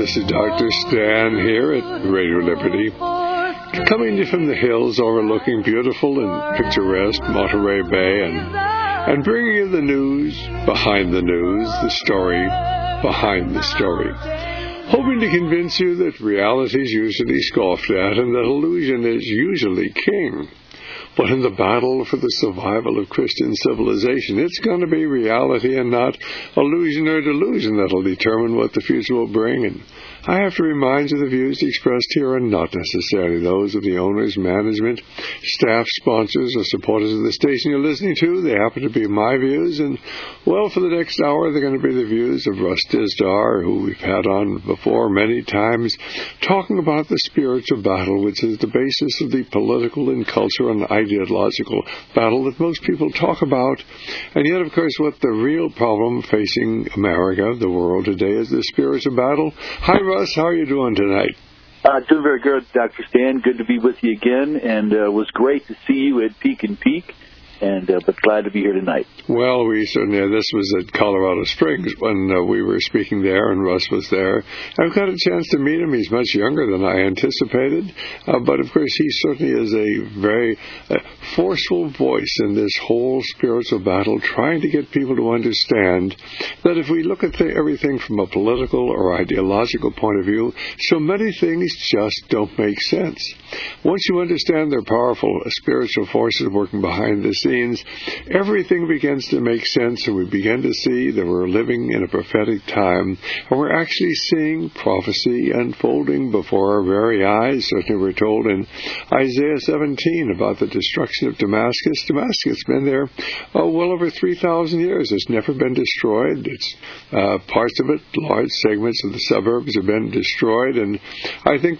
This is Dr. Stan here at Radio Liberty, coming to you from the hills overlooking beautiful and picturesque Monterey Bay, and bringing you the news behind the news, the story behind the story, hoping to convince you that reality is usually scoffed at and that illusion is usually king. But in the battle for the survival of Christian civilization, it's going to be reality and not illusion or delusion that will determine what the future will bring. And I have to remind you the views expressed here are not necessarily those of the owners, management, staff, sponsors, or supporters of the station you're listening to. They happen to be my views. And, well, for the next hour, they're going to be the views of Russ Dizdar, who we've had on before many times, talking about the spiritual battle, which is the basis of the political and cultural and ideological battle that most people talk about. And yet, of course, what the real problem facing America, the world today, is the spiritual battle. Hi, Russ. How are you doing tonight? Doing very good, Dr. Stan. Good to be with you again, and it was great to see you at Peak and Peak. But glad to be here tonight. Well, we certainly, this was at Colorado Springs when we were speaking there, and Russ was there. I've got a chance to meet him. He's much younger than I anticipated, but of course he certainly is a very forceful voice in this whole spiritual battle, trying to get people to understand that if we look at everything from a political or ideological point of view, so many things just don't make sense. Once you understand there are powerful spiritual forces working behind the scenes, everything begins to make sense, and we begin to see that we're living in a prophetic time, and we're actually seeing prophecy unfolding before our very eyes. Certainly we're told in Isaiah 17 about the destruction of Damascus. Damascus has been there well over 3,000 years. It's never been destroyed. It's parts of it, large segments of the suburbs have been destroyed, and I think,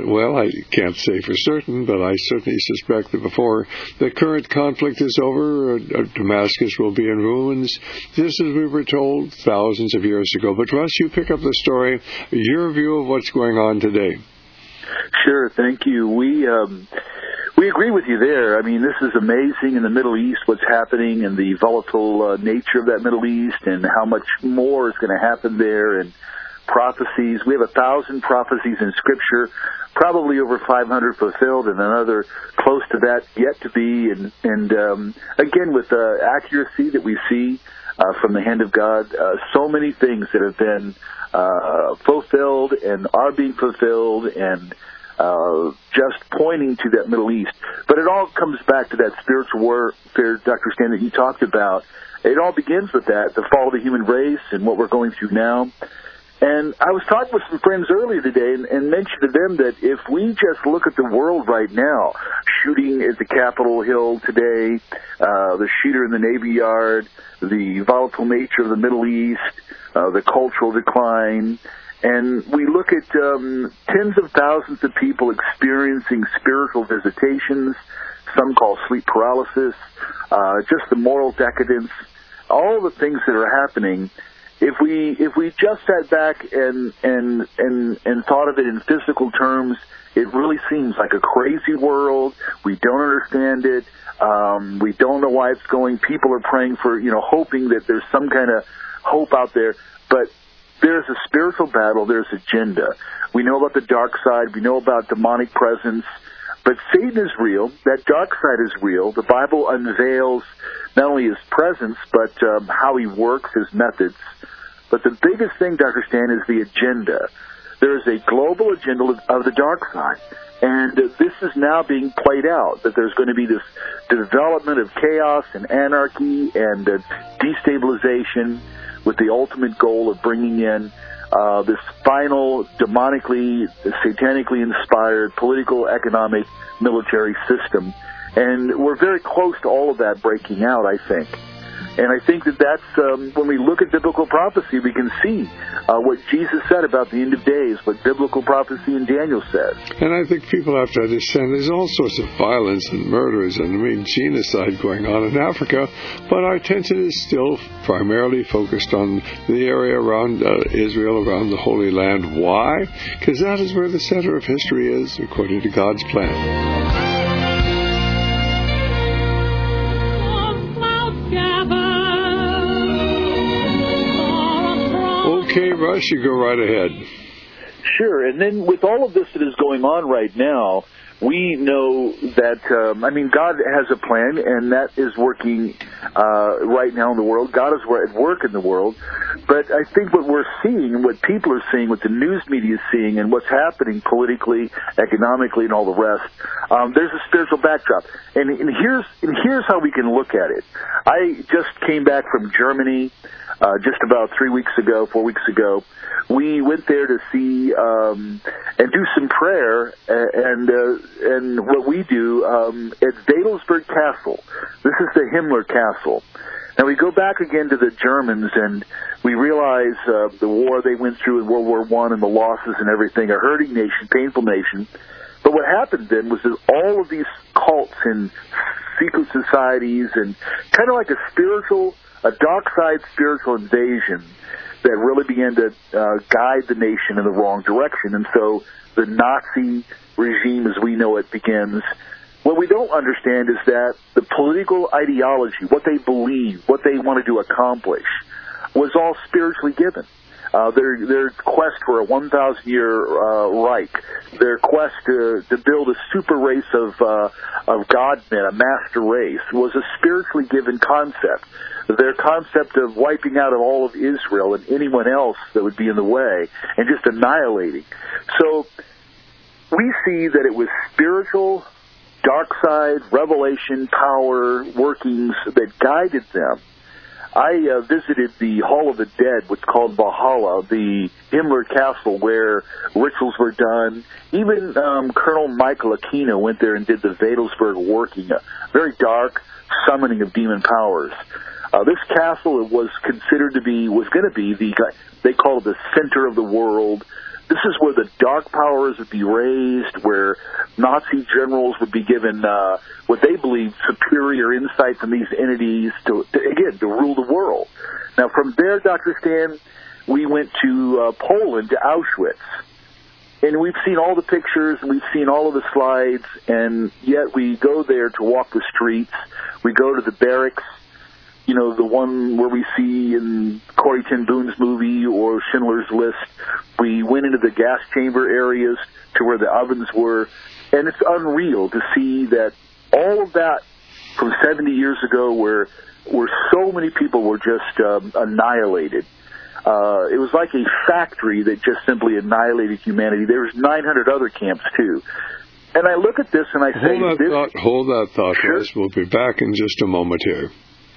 I can't say for certain, but I certainly suspect that before the current conflict is over, Damascus will be in ruins, just as we were told thousands of years ago. But Russ, you pick up the story, your view of what's going on today. Sure, thank you. We agree with you there. I mean, this is amazing in the Middle East, what's happening, and the volatile nature of that Middle East, and how much more is going to happen there, and prophecies. We have 1,000 prophecies in Scripture, probably over 500 fulfilled, and another close to that yet to be. And again, with the accuracy that we see from the hand of God, so many things that have been fulfilled and are being fulfilled, and just pointing to that Middle East. But it all comes back to that spiritual warfare, Dr. Stan, that you talked about. It all begins with that, the fall of the human race and what we're going through now. And I was talking with some friends earlier today and mentioned to them that if we just look at the world right now, shooting at the Capitol Hill today, the shooter in the Navy Yard, the volatile nature of the Middle East, the cultural decline, and we look at tens of thousands of people experiencing spiritual visitations, some call sleep paralysis, just the moral decadence, all the things that are happening. If we just sat back and thought of it in physical terms, it really seems like a crazy world. We don't understand it. We don't know why it's going. People are praying for, hoping that there's some kind of hope out there. But there's a spiritual battle. There's agenda. We know about the dark side. We know about demonic presence. But Satan is real. That dark side is real. The Bible unveils not only his presence, but how he works, his methods. But the biggest thing, Dr. Stan, is the agenda. There is a global agenda of the dark side. And this is now being played out, that there's going to be this development of chaos and anarchy and destabilization with the ultimate goal of bringing in this final demonically, satanically inspired political, economic, military system. And we're very close to all of that breaking out, I think. And I think that's when we look at biblical prophecy, we can see what Jesus said about the end of days, what biblical prophecy in Daniel says. And I think people have to understand there's all sorts of violence and murders and genocide going on in Africa, but our attention is still primarily focused on the area around Israel, around the Holy Land. Why? Because that is where the center of history is, according to God's plan. Okay, Russ, you go right ahead. Sure. And then with all of this that is going on right now, we know that, God has a plan, and that is working right now in the world. God is at work in the world. But I think what we're seeing, what people are seeing, what the news media is seeing, and what's happening politically, economically, and all the rest, there's a spiritual backdrop. And here's how we can look at it. I just came back from Germany just about 4 weeks ago. We went there to see and do some prayer, and what we do at Wedelsburg Castle. This is the Himmler Castle. Now we go back again to the Germans, and we realize the war they went through in World War I and the losses and everything, a hurting nation, painful nation. But what happened then was that all of these cults and secret societies and kind of like a dark side spiritual invasion that really began to guide the nation in the wrong direction. And so the Nazi regime as we know it begins. What we don't understand is that the political ideology, what they believe, what they wanted to accomplish, was all spiritually given. Their quest for a 1,000-year Reich, their quest to build a super race of God-men, a master race, was a spiritually given concept. Their concept of wiping out of all of Israel and anyone else that would be in the way and just annihilating. So we see that it was spiritual, dark side, revelation, power, workings that guided them. I visited the Hall of the Dead, what's called Valhalla, the Himmler Castle, where rituals were done. Even Colonel Michael Aquino went there and did the Wedelsburg working, a very dark summoning of demon powers. This castle was going to be they call it the center of the world. This is where the dark powers would be raised, where Nazi generals would be given what they believed superior insight from these entities to rule the world. Now, from there, Dr. Stan, we went to Poland, to Auschwitz. And we've seen all the pictures, and we've seen all of the slides, and yet we go there to walk the streets. We go to the barracks. You know, the one where we see in Corrie ten Boom's movie or Schindler's List. We went into the gas chamber areas to where the ovens were, and it's unreal to see that all of that from 70 years ago where so many people were just annihilated. It was like a factory that just simply annihilated humanity. There was 900 other camps, too. And I look at this and I say... Hold that thought, sure. Russ. We'll be back in just a moment here.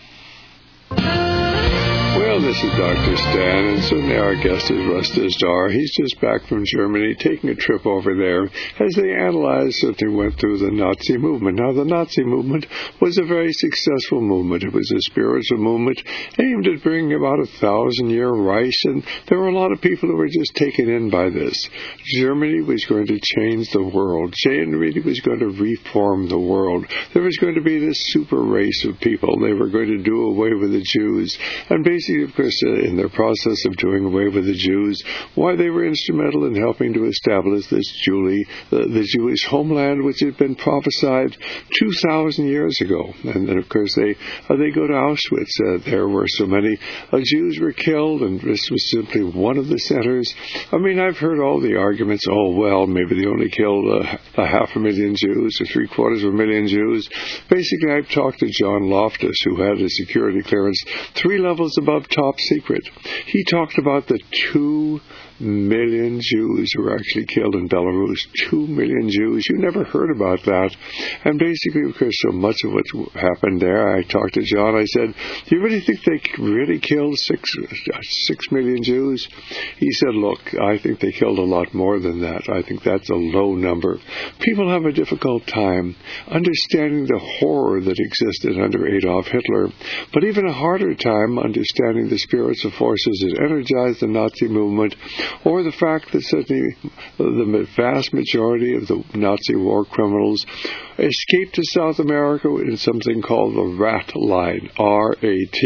Well, this is Dr. Stan, and certainly our guest is Russ Dizdar. He's just back from Germany, taking a trip over there as they analyzed something went through the Nazi movement. Now, the Nazi movement was a very successful movement. It was a spiritual movement aimed at bringing about a 1,000-year Reich, and there were a lot of people who were just taken in by this. Germany was going to change the world. Germany was going to reform the world. There was going to be this super race of people. They were going to do away with the Jews, and basically, of course, in their process of doing away with the Jews, why they were instrumental in helping to establish this the Jewish homeland, which had been prophesied 2,000 years ago. And then, of course, they go to Auschwitz. There were so many Jews were killed, and this was simply one of the centers. I mean, I've heard all the arguments, maybe they only killed 500,000 Jews or 750,000 Jews. Basically, I've talked to John Loftus, who had a security clearance 3 levels above top secret. He talked about the 2 million Jews who were actually killed in Belarus. 2 million Jews. You never heard about that. And basically, of course, so much of what happened there, I talked to John. I said, do you really think they really killed 6 million Jews? He said, look, I think they killed a lot more than that. I think that's a low number. People have a difficult time understanding the horror that existed under Adolf Hitler, but even a harder time understanding the spiritual forces that energized the Nazi movement, or the fact that certainly the vast majority of the Nazi war criminals escaped to South America in something called the Rat Line, R-A-T.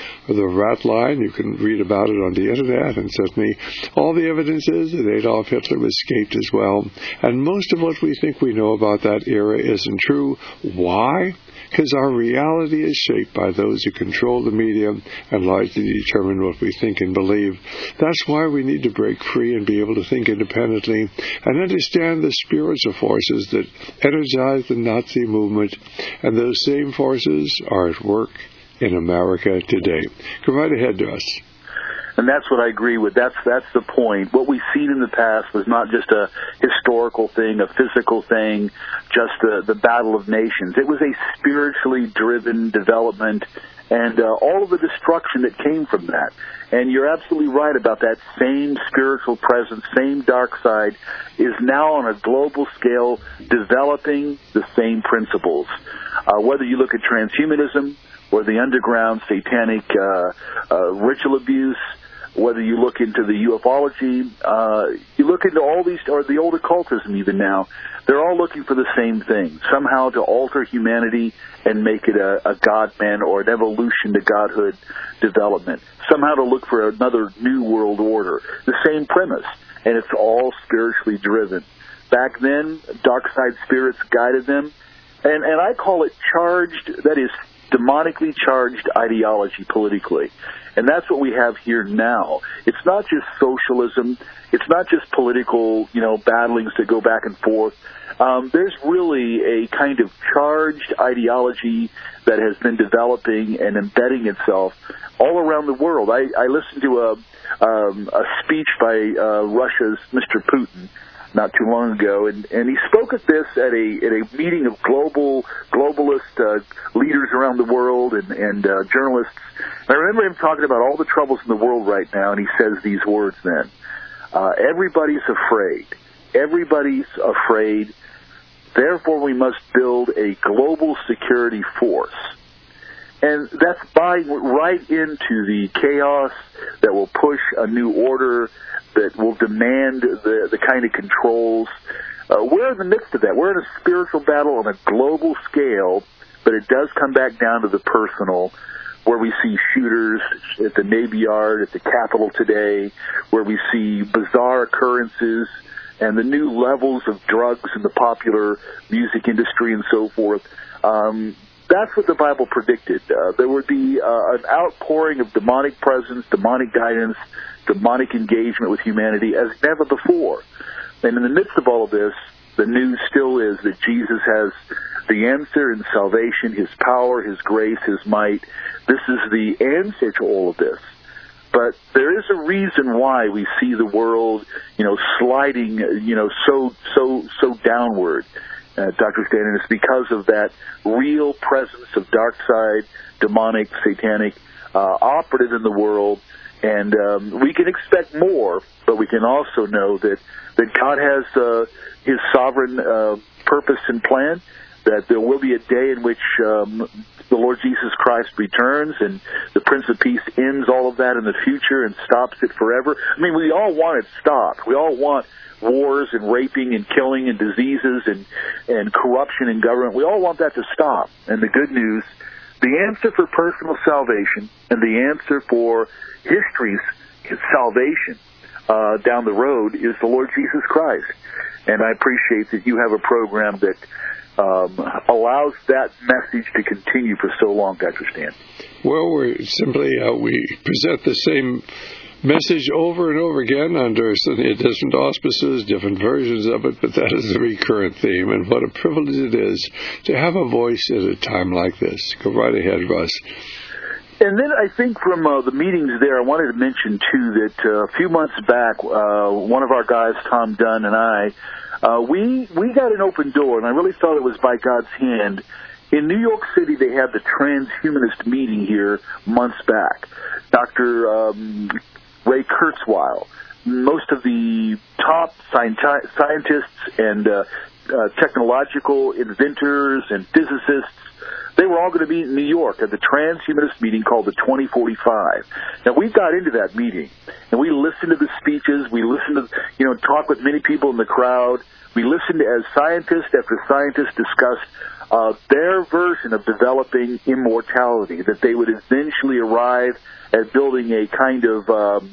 the rat line. You can read about it on the Internet, and certainly all the evidence is that Adolf Hitler escaped as well. And most of what we think we know about that era isn't true. Why? Because our reality is shaped by those who control the media and largely determine what we think and believe. That's why we need to break free and be able to think independently and understand the spiritual forces that energized the Nazi movement, and those same forces are at work in America today. Go right ahead to us. And that's what I agree with. That's the point. What we've seen in the past was not just a historical thing, a physical thing, just the battle of nations. It was a spiritually driven development and all of the destruction that came from that. And you're absolutely right about that same spiritual presence, same dark side, is now on a global scale developing the same principles. Whether you look at transhumanism or the underground satanic ritual abuse, whether you look into the ufology, you look into all these, or the old occultism even now, they're all looking for the same thing, somehow to alter humanity and make it a God-man or an evolution to godhood development, somehow to look for another new world order. The same premise, and it's all spiritually driven. Back then, dark side spirits guided them, and I call it charged, that is, demonically charged ideology politically. And that's what we have here now. It's not just socialism. It's not just political, battlings that go back and forth. There's really a kind of charged ideology that has been developing and embedding itself all around the world. I listened to a speech by Russia's Mr. Putin not too long ago, and he spoke at this at a meeting of globalist leaders around the world and journalists. And I remember him talking about all the troubles in the world right now, and he says these words then: everybody's afraid. Everybody's afraid. Therefore, we must build a global security force. And that's buying right into the chaos that will push a new order, that will demand the kind of controls. We're in the midst of that. We're in a spiritual battle on a global scale, but it does come back down to the personal, where we see shooters at the Navy Yard, at the Capitol today, where we see bizarre occurrences and the new levels of drugs in the popular music industry and so forth. That's what the Bible predicted. There would be an outpouring of demonic presence, demonic guidance, demonic engagement with humanity as never before. And in the midst of all of this, the news still is that Jesus has the answer in salvation, His power, His grace, His might. This is the answer to all of this. But there is a reason why we see the world, sliding, so downward. Dr. Stan, and it's because of that real presence of dark side, demonic, satanic, operative in the world. And we can expect more, but we can also know that God has His sovereign purpose and plan, that there will be a day in which the Lord Jesus Christ returns and the Prince of Peace ends all of that in the future and stops it forever. I mean, we all want it stopped. We all want wars and raping and killing and diseases and corruption in government. We all want that to stop. And the good news, the answer for personal salvation and the answer for history's salvation down the road is the Lord Jesus Christ. And I appreciate that you have a program that allows that message to continue for so long, Dr. Stan. Well, we present the same message over and over again under different auspices, different versions of it, but that is the recurrent theme, and what a privilege it is to have a voice at a time like this. Go right ahead, Russ. And then I think from the meetings there, I wanted to mention, too, that a few months back, one of our guys, Tom Dunn, and I, we got an open door, and I really thought it was by God's hand. In New York City, they had the transhumanist meeting here months back. Dr. Ray Kurzweil, most of the top scientists and technological inventors and physicists. They were all going to meet in New York at the transhumanist meeting called the 2045. Now, we got into that meeting, and we listened to the speeches. We listened to, talk with many people in the crowd. We listened as scientist after scientist discussed their version of developing immortality, that they would eventually arrive at building a kind of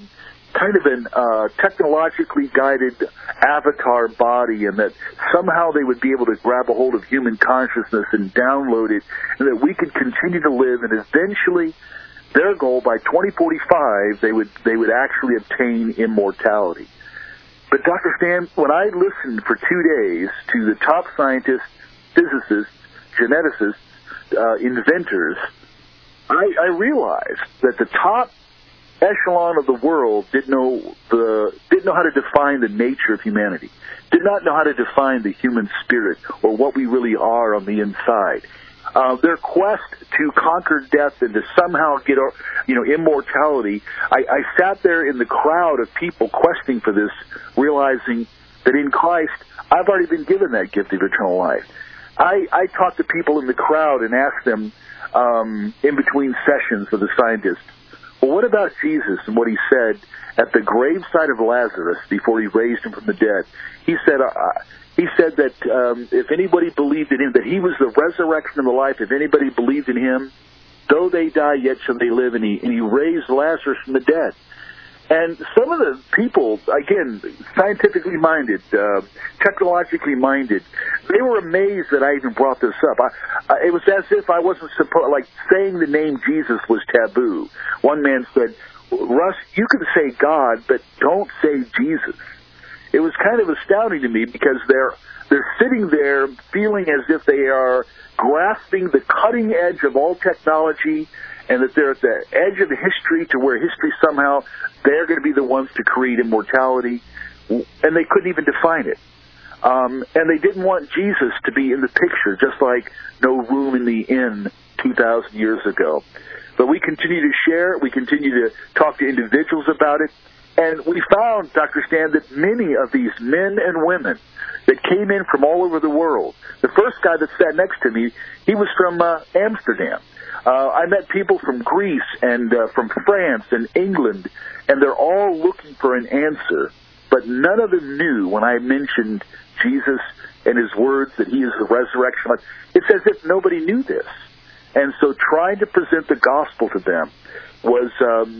an technologically guided avatar body, and that somehow they would be able to grab a hold of human consciousness and download it, and that we could continue to live, and eventually their goal by 2045 they would actually obtain immortality. But Dr. Stan, when I listened for 2 days to the top scientists, physicists, geneticists, inventors, I realized that the top echelon of the world didn't know how to define the nature of humanity, did not know how to define the human spirit or what we really are on the inside. Their quest to conquer death and to somehow get, immortality. I sat there in the crowd of people questing for this, realizing that in Christ, I've already been given that gift of eternal life. I talked to people in the crowd and asked them, in between sessions with the scientists, well, what about Jesus and what he said at the graveside of Lazarus before he raised him from the dead? He said that if anybody believed in him, that he was the resurrection and the life. If anybody believed in him, though they die, yet shall they live. And he raised Lazarus from the dead. And some of the people, again, scientifically minded, technologically minded, they were amazed that I even brought this up. It was as if I wasn't saying the name Jesus was taboo. One man said, Russ, you can say God, but don't say Jesus. It was kind of astounding to me because they're sitting there feeling as if they are grasping the cutting edge of all technology, and that they're at the edge of history, to where history somehow, they're going to be the ones to create immortality, and they couldn't even define it. And they didn't want Jesus to be in the picture, just like no room in the inn 2,000 years ago. But we continue to share it. We continue to talk to individuals about it. And we found, Dr. Stan, that many of these men and women that came in from all over the world, the first guy that sat next to me, he was from Amsterdam. I met people from Greece and from France and England, and they're all looking for an answer. But none of them knew when I mentioned Jesus and his words that he is the resurrection. It's as if nobody knew this. And so trying to present the gospel to them was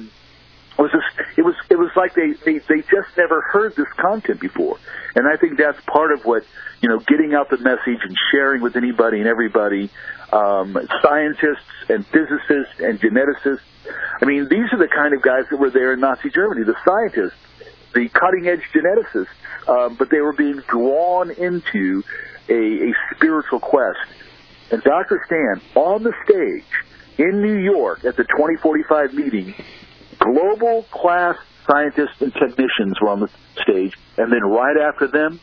like they just never heard this content before. And I think that's part of what, getting out the message and sharing with anybody and everybody, scientists and physicists and geneticists. I mean, these are the kind of guys that were there in Nazi Germany, the scientists, the cutting-edge geneticists, but they were being drawn into a spiritual quest. And Dr. Stan, on the stage in New York at the 2045 meeting, global class scientists and technicians were on the stage, and then right after them,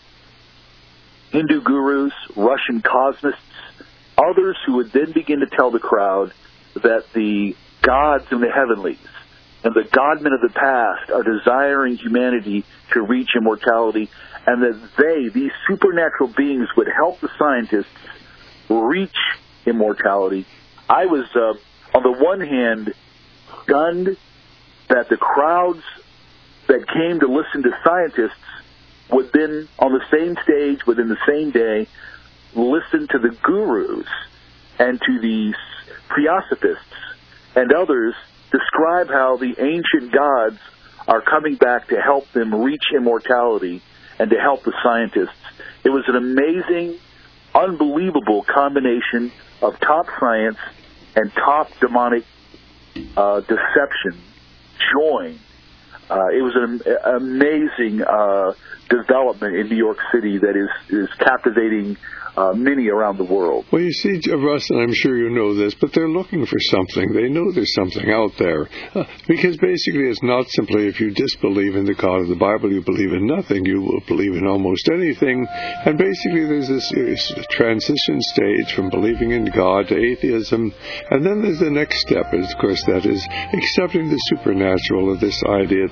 Hindu gurus, Russian cosmists, others who would then begin to tell the crowd that the gods in the heavenlies and the godmen of the past are desiring humanity to reach immortality, and that these supernatural beings, would help the scientists reach immortality. I was, on the one hand, stunned that the crowds that came to listen to scientists would then, on the same stage, within the same day, listen to the gurus and to the theosophists and others describe how the ancient gods are coming back to help them reach immortality and to help the scientists. It was an amazing, unbelievable combination of top science and top demonic deception joined. It was an amazing development in New York City that is captivating many around the world. Well, you see, Russ, and I'm sure you know this, but they're looking for something. They know there's something out there. Because basically it's not simply if you disbelieve in the God of the Bible, you believe in nothing. You will believe in almost anything. And basically there's this transition stage from believing in God to atheism. And then there's the next step, of course, that is accepting the supernatural, of this idea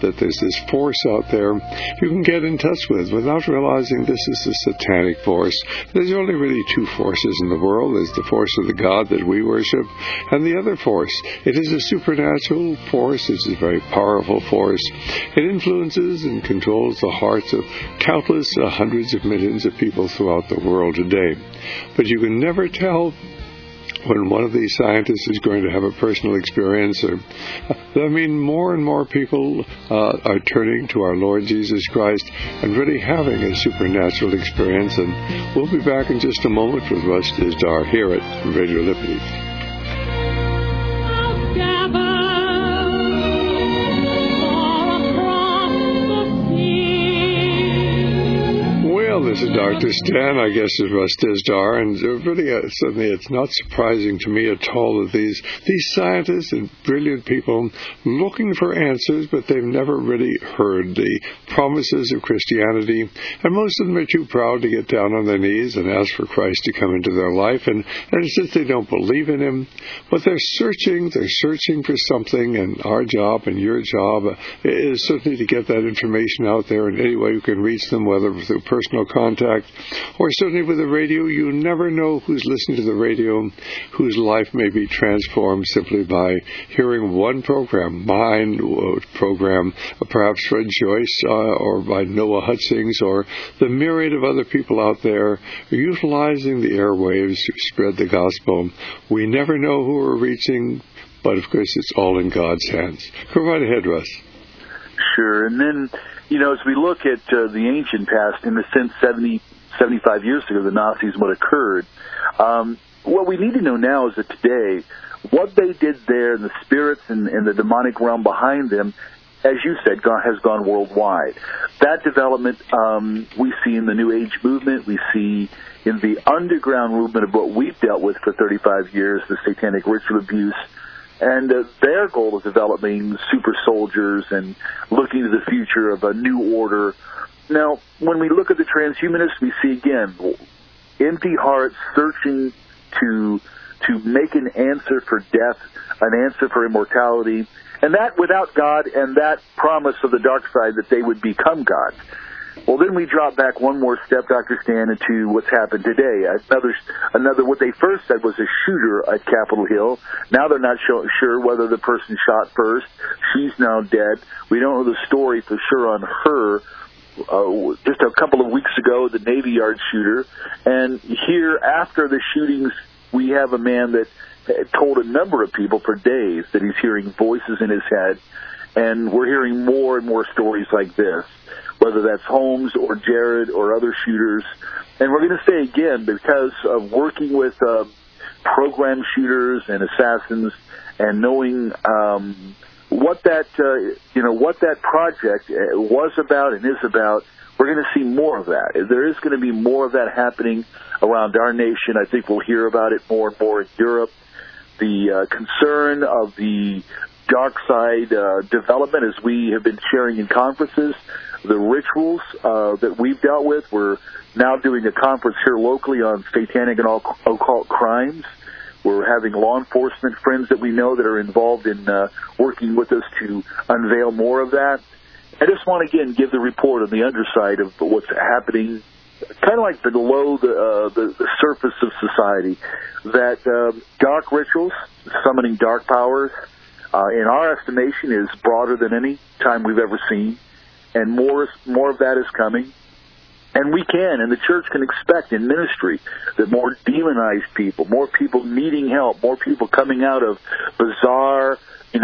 that there's this force out there you can get in touch with without realizing this is a satanic force. There's only really two forces in the world. There's the force of the God that we worship, and the other force. It is a supernatural force. It's a very powerful force. It influences and controls the hearts of countless hundreds of millions of people throughout the world today. But you can never tell when one of these scientists is going to have a personal experience. More and more people are turning to our Lord Jesus Christ and really having a supernatural experience. And we'll be back in just a moment with Russ Dizdar here at Radio Liberty. This is Dr. Stan, I guess, is Russ Dizdar, and really, suddenly it's not surprising to me at all that these scientists and brilliant people looking for answers, but they've never really heard the promises of Christianity, and most of them are too proud to get down on their knees and ask for Christ to come into their life, and since they don't believe in Him, but they're searching for something, and our job and your job is certainly to get that information out there in any way you can reach them, whether through personal contact, or certainly with the radio. You never know who's listening to the radio, whose life may be transformed simply by hearing one program, mine program, perhaps Fred Joyce, or by Noah Hutchings, or the myriad of other people out there utilizing the airwaves to spread the gospel. We never know who we're reaching, but of course it's all in God's hands. Go right ahead, Russ. Sure, and then as we look at the ancient past, in a sense, 75 years ago, the Nazis, what occurred, what we need to know now is that today, what they did there, the spirits and the demonic realm behind them, as you said, has gone worldwide. That development we see in the New Age movement, we see in the underground movement of what we've dealt with for 35 years, the satanic ritual abuse. And their goal is developing super soldiers and looking to the future of a new order. Now, when we look at the transhumanists, we see, again, empty hearts searching to make an answer for death, an answer for immortality, and that without God and that promise of the dark side that they would become God. Well, then we drop back one more step, Dr. Stan, into what's happened today. Another. What they first said was a shooter at Capitol Hill. Now they're not sure whether the person shot first. She's now dead. We don't know the story for sure on her. Just a couple of weeks ago, the Navy Yard shooter. And here, after the shootings, we have a man that told a number of people for days that he's hearing voices in his head. And we're hearing more and more stories like this, whether that's Holmes or Jared or other shooters. And we're going to say again, because of working with program shooters and assassins and knowing what that project was about and is about, we're going to see more of that. There is going to be more of that happening around our nation. I think we'll hear about it more and more in Europe. The concern of the dark side development, as we have been sharing in conferences, the rituals that we've dealt with. We're now doing a conference here locally on satanic and occult crimes. We're having law enforcement friends that we know that are involved in working with us to unveil more of that. I just want to, again, give the report on the underside of what's happening, kind of like below the surface of society, that dark rituals, summoning dark powers, in our estimation, is broader than any time we've ever seen, and more of that is coming. And we can, and the church can expect in ministry that more demonized people, more people needing help, more people coming out of bizarre,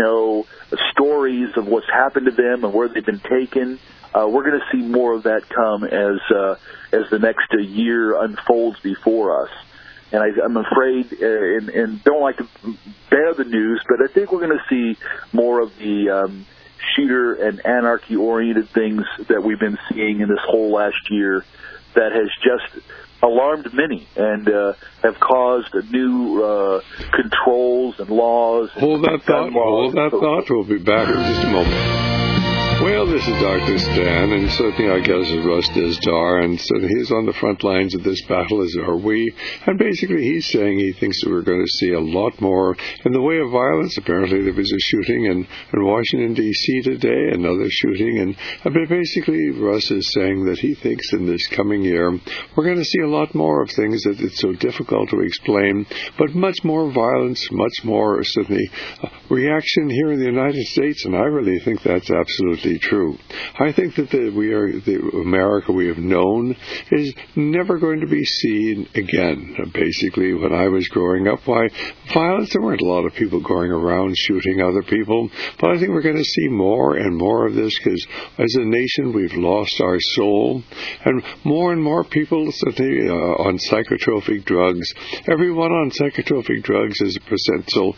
stories of what's happened to them and where they've been taken. We're going to see more of that come as the next year unfolds before us. And I'm afraid, and don't like to bear the news, but I think we're going to see more of the shooter and anarchy-oriented things that we've been seeing in this whole last year that has just alarmed many and have caused new controls and laws. Hold that thought. We'll be back in just a moment. Well, this is Dr. Stan, and certainly I guess Russ Dizdar, and so he's on the front lines of this battle, as are we. And basically he's saying he thinks that we're going to see a lot more in the way of violence. Apparently there was a shooting in Washington, D.C. today, another shooting, but basically Russ is saying that he thinks in this coming year we're going to see a lot more of things that it's so difficult to explain, but much more violence, much more certainly reaction here in the United States, and I really think that's absolutely true. I think that the America we have known is never going to be seen again. Basically, when I was growing up, violence, there weren't a lot of people going around shooting other people, but I think we're going to see more and more of this because as a nation we've lost our soul, and more people certainly on psychotropic drugs. Everyone on psychotropic drugs is a potential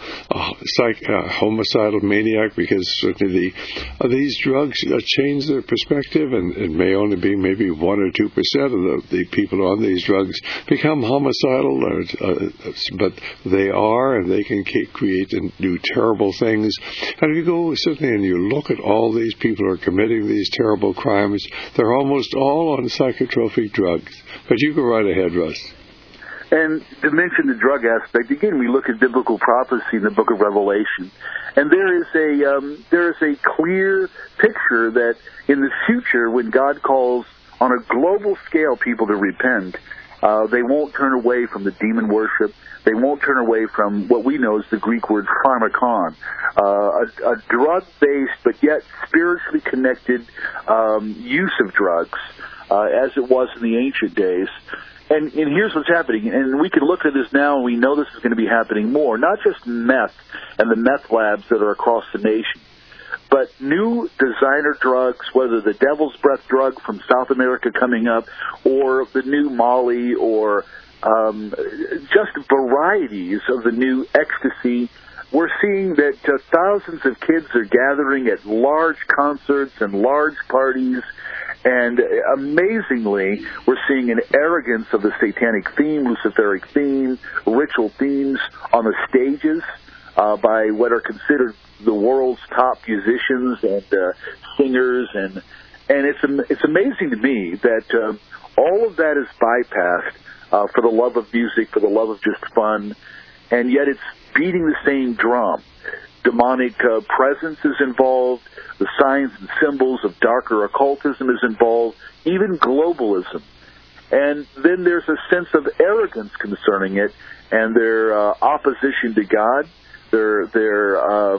homicidal maniac, because certainly these drugs change their perspective, and it may only be maybe 1 or 2% of the people on these drugs become homicidal, but they are, and they can create and do terrible things. And if you go certainly and you look at all these people who are committing these terrible crimes, they're almost all on psychotropic drugs. But you go right ahead, Russ. And to mention the drug aspect, again, we look at biblical prophecy in the book of Revelation, and there is a clear picture that in the future, when God calls on a global scale people to repent, they won't turn away from the demon worship. They won't turn away from what we know as the Greek word pharmakon, a drug-based but yet spiritually connected use of drugs, as it was in the ancient days. And here's what's happening, and we can look at this now, and we know this is going to be happening more, not just meth and the meth labs that are across the nation, but new designer drugs, whether the devil's breath drug from South America coming up, or the new Molly, or just varieties of the new ecstasy. We're seeing that thousands of kids are gathering at large concerts and large parties, and amazingly, we're seeing an arrogance of the satanic theme, Luciferic theme, ritual themes on the stages by what are considered the world's top musicians and singers, and it's amazing to me that all of that is bypassed for the love of music, for the love of just fun, and yet it's beating the same drum. Demonic presence is involved. The signs and symbols of darker occultism is involved. Even globalism. And then there's a sense of arrogance concerning it, and their opposition to God, their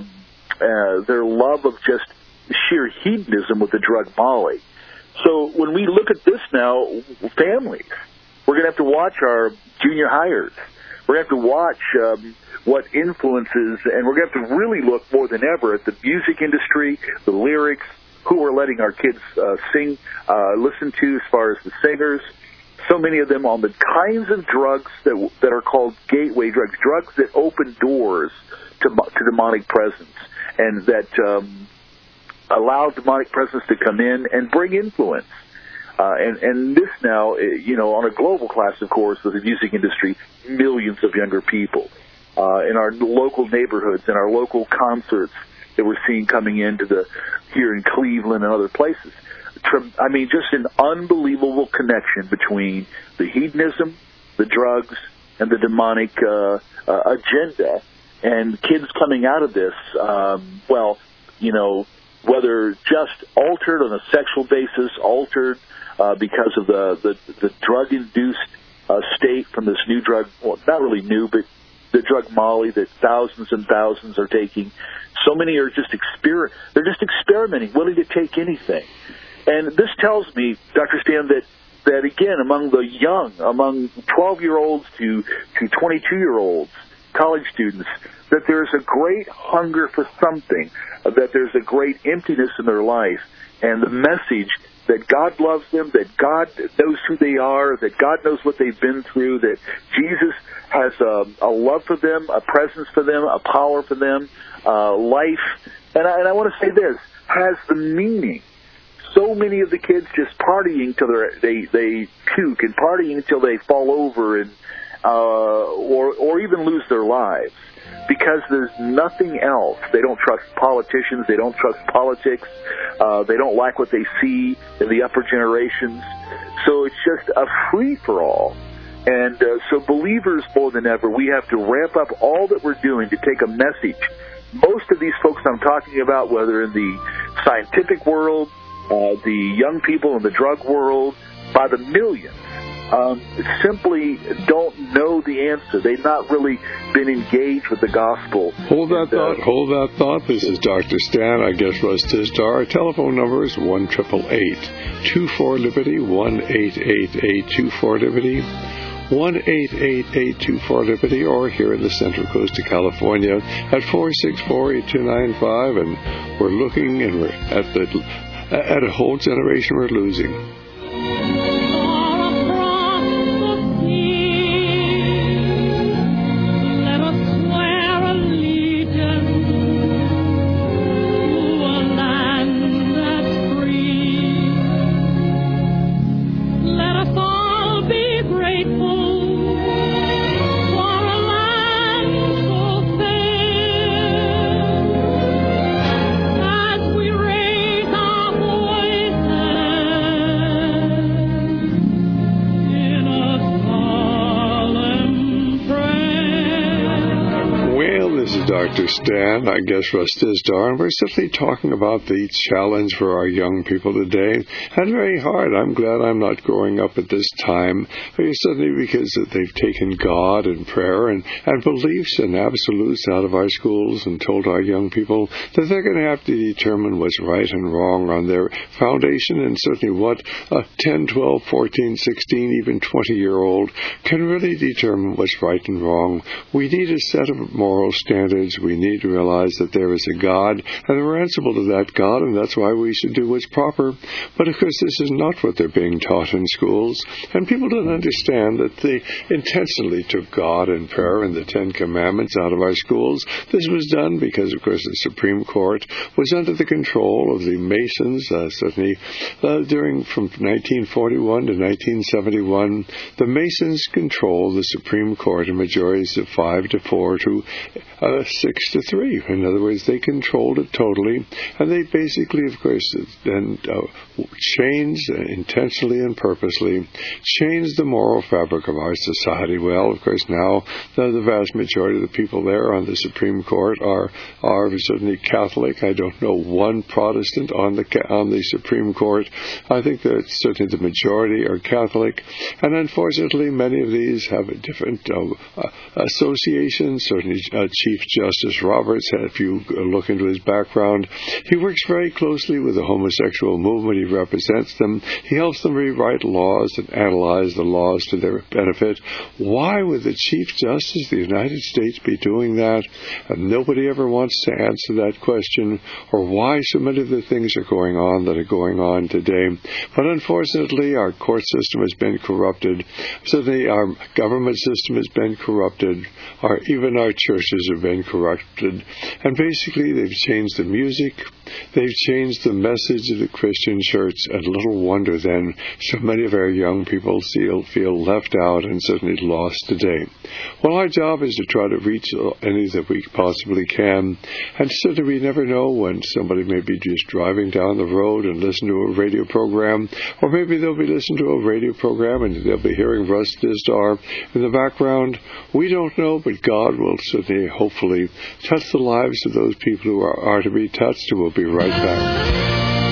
love of just sheer hedonism with the drug Molly. So when we look at this now, families, we're going to have to watch our junior hires. We're going to have to watch what influences, and we're going to have to really look more than ever at the music industry, the lyrics, who we're letting our kids sing, listen to as far as the singers. So many of them on the kinds of drugs that are called gateway drugs, drugs that open doors to demonic presence, and that allow demonic presence to come in and bring influence. And this now, on a global class, of course, with the music industry, millions of younger people in our local neighborhoods, in our local concerts that we're seeing coming into here in Cleveland and other places. I mean, just an unbelievable connection between the hedonism, the drugs, and the demonic agenda. And kids coming out of this, whether just altered on a sexual basis, altered because of the drug-induced state from this new drug, well, not really new, but the drug Molly that thousands and thousands are taking. So many are just they're just experimenting, willing to take anything. And this tells me, Dr. Stan, that again, among the young, among 12-year-olds to 22-year-olds, college students, that there's a great hunger for something, that there's a great emptiness in their life, and the message that God loves them, that God knows who they are, that God knows what they've been through, that Jesus has a love for them, a presence for them, a power for them, life. And I want to say this, has the meaning. So many of the kids just partying till they puke, and partying until they fall over, and or even lose their lives, because there's nothing else. They don't trust politicians. They don't trust politics. They don't like what they see in the upper generations. So it's just a free-for-all. And so believers, more than ever, we have to ramp up all that we're doing to take a message. Most of these folks I'm talking about, whether in the scientific world, the young people in the drug world, by the millions, simply don't know the answer. They've not really been engaged with the gospel. Hold that thought. This is Dr. Stan. I guess Russ Tisdar. Our telephone number is 1-888-24-LIBERTY, 1-888-24-LIBERTY, 1-888-24-LIBERTY, or here in the Central Coast of California at 464-8295. And we're looking and we're at a whole generation we're losing. Dr. Stan, I guess Russ Tisdar, and we're simply talking about the challenge for our young people today, and very hard. I'm glad I'm not growing up at this time, certainly because they've taken God and prayer and beliefs and absolutes out of our schools and told our young people that they're going to have to determine what's right and wrong on their foundation, and certainly what a 10, 12, 14, 16, even 20-year-old can really determine what's right and wrong. We need a set of moral standards. We need to realize that there is a God, and we're answerable to that God, and that's why we should do what's proper. But, of course, this is not what they're being taught in schools, and people don't understand that they intentionally took God and prayer and the Ten Commandments out of our schools. This was done because, of course, the Supreme Court was under the control of the Masons, certainly from 1941 to 1971. The Masons controlled the Supreme Court in majorities of 5-4 to 6-3. In other words, they controlled it totally, and they basically, of course, then changed intentionally and purposely, changed the moral fabric of our society. Well, of course, now the vast majority of the people there on the Supreme Court are certainly Catholic. I don't know one Protestant on the Supreme Court. I think that certainly the majority are Catholic, and unfortunately, many of these have a different associations. Certainly, Chief Justice Roberts, if you look into his background, he works very closely with the homosexual movement. He represents them. He helps them rewrite laws and analyze the laws to their benefit. Why would the Chief Justice of the United States be doing that? And nobody ever wants to answer that question, or why so many of the things are going on that are going on today. But unfortunately, our court system has been corrupted. Certainly, our government system has been corrupted. Even our churches have been corrupted. And basically, they've changed the music. They've changed the message of the Christian church, and little wonder then so many of our young people feel left out and certainly lost today. Well, our job is to try to reach any that we possibly can, and certainly we never know when somebody may be just driving down the road and listen to a radio program, or maybe they'll be listening to a radio program and they'll be hearing Russ Tisdar in the background. We don't know, but God will certainly, hopefully, touch the lives of those people who are to be touched, and we'll be right back.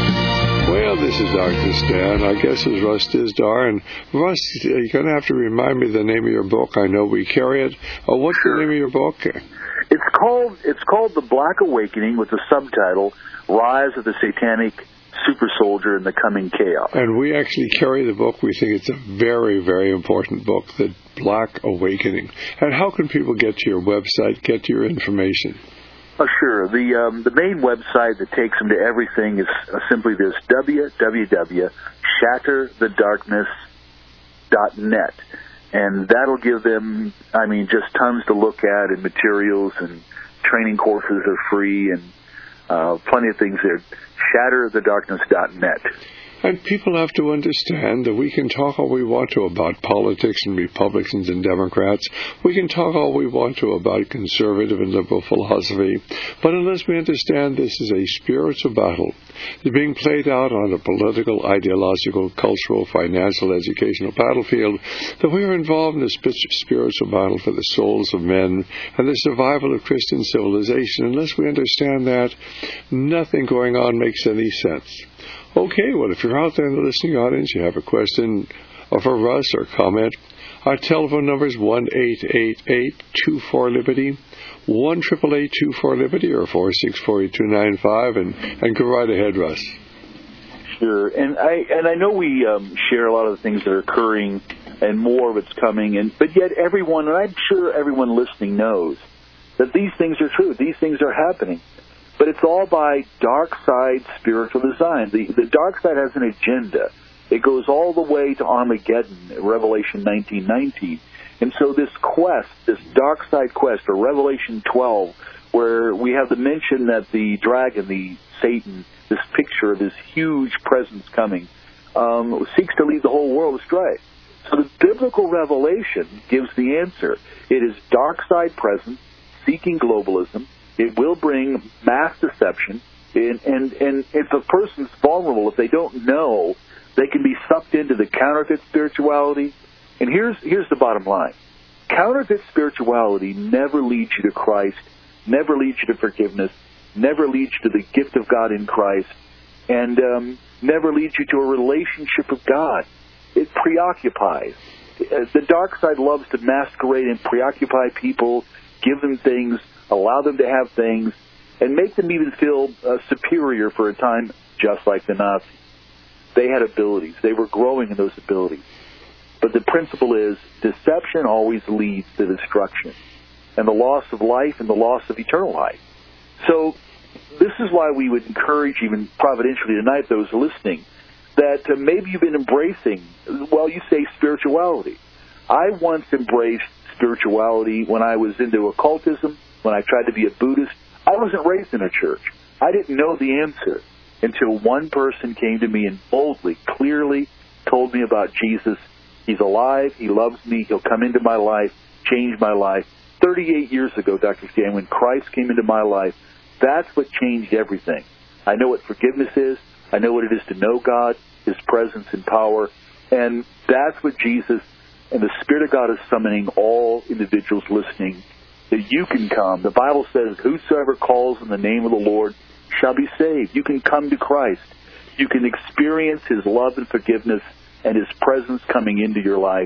Well, this is Dr. Stan. I guess it's Russ Tisdar. And Russ, you're going to have to remind me the name of your book. I know we carry it. What's the name of your book? It's called The Black Awakening, with the subtitle Rise of the Satanic Super Soldier and the Coming Chaos. And we actually carry the book. We think it's a very, very important book, The Black Awakening. And how can people get to your website, get to your information? Oh, sure. The main website that takes them to everything is simply this, www.shatterthedarkness.net. And that'll give them, just tons to look at, and materials, and training courses are free, and plenty of things there. Shatterthedarkness.net. And people have to understand that we can talk all we want to about politics and Republicans and Democrats. We can talk all we want to about conservative and liberal philosophy. But unless we understand this is a spiritual battle, it's being played out on a political, ideological, cultural, financial, educational battlefield, that we are involved in a spiritual battle for the souls of men and the survival of Christian civilization. Unless we understand that, nothing going on makes any sense. Okay, well, if you're out there in the listening audience, you have a question for Russ or comment, our telephone number is 1-888-24-LIBERTY, 1-888-24-LIBERTY, or 464-8295, and go right ahead, Russ. Sure, and I know we share a lot of the things that are occurring, and more of it's coming, but yet everyone, and I'm sure everyone listening knows, that these things are true. These things are happening. But it's all by dark side spiritual design. The dark side has an agenda. It goes all the way to Armageddon, Revelation 19:19. And so this quest, this dark side quest, or Revelation 12, where we have the mention that the dragon, the Satan, this picture of this huge presence coming, seeks to lead the whole world astray. So the biblical revelation gives the answer. It is dark side presence, seeking globalism. It will bring mass deception, and if a person's vulnerable, if they don't know, they can be sucked into the counterfeit spirituality. And here's the bottom line. Counterfeit spirituality never leads you to Christ, never leads you to forgiveness, never leads you to the gift of God in Christ, and never leads you to a relationship with God. It preoccupies. The dark side loves to masquerade and preoccupy people, give them things, allow them to have things, and make them even feel superior for a time, just like the Nazis. They had abilities. They were growing in those abilities. But the principle is deception always leads to destruction, and the loss of life and the loss of eternal life. So this is why we would encourage, even providentially tonight, those listening, that maybe you've been embracing, well, you say spirituality. I once embraced spirituality when I was into occultism, when I tried to be a Buddhist. I wasn't raised in a church. I didn't know the answer until one person came to me and boldly, clearly told me about Jesus. He's alive. He loves me. He'll come into my life, change my life. 38 years ago, Dr. Stan, when Christ came into my life, that's what changed everything. I know what forgiveness is. I know what it is to know God, His presence and power. And that's what Jesus and the Spirit of God is summoning all individuals listening, that you can come. The Bible says, whosoever calls in the name of the Lord shall be saved. You can come to Christ. You can experience His love and forgiveness and His presence coming into your life.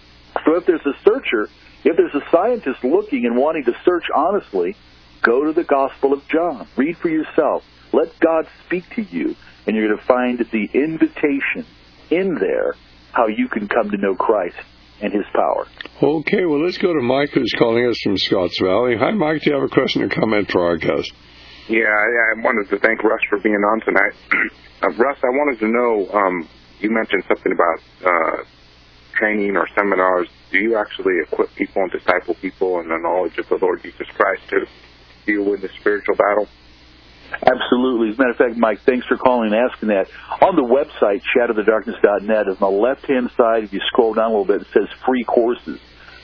So if there's a searcher, if there's a scientist looking and wanting to search honestly, go to the Gospel of John. Read for yourself. Let God speak to you, and you're going to find the invitation in there how you can come to know Christ and His power. Okay, well, let's go to Mike, who's calling us from Scotts Valley. Hi, Mike. Do you have a question or comment for our guest? Yeah, I wanted to thank Russ for being on tonight. Russ, I wanted to know, you mentioned something about training or seminars. Do you actually equip people and disciple people in the knowledge of the Lord Jesus Christ to deal with the spiritual battle? Absolutely. As a matter of fact, Mike, thanks for calling and asking that. On the website, shatterthedarkness.net, on the left-hand side, if you scroll down a little bit, it says free courses.